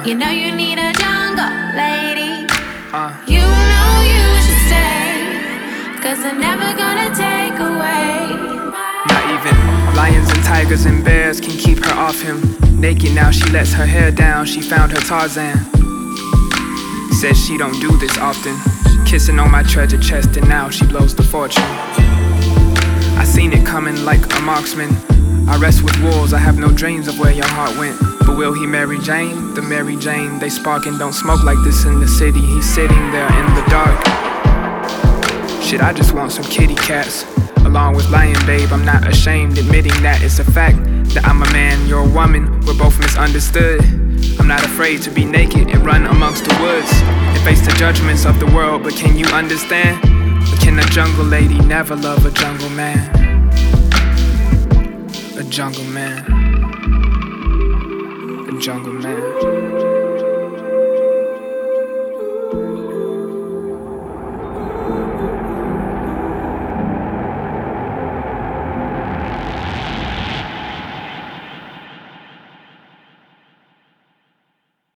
You know you need a jungle lady. You know you should stay, 'cause they're never gonna take away. Not even lions and tigers and bears can keep her off him. Naked now, she lets her hair down. She found her Tarzan. Says she don't do this often. Kissing on my treasure chest and now she blows the fortune. I seen it coming like a marksman. I rest with wolves, I have no dreams of where your heart went. But will he marry Jane? The Mary Jane, they spark and don't smoke like this in the city. He's sitting there in the dark. Shit, I just want some kitty cats. Along with Lion Babe, I'm not ashamed admitting that it's a fact. That I'm a man, you're a woman, we're both misunderstood. I'm not afraid to be naked and run amongst the woods and face the judgments of the world, but can you understand? Or can a jungle lady never love a jungle man? A jungle man. A jungle man.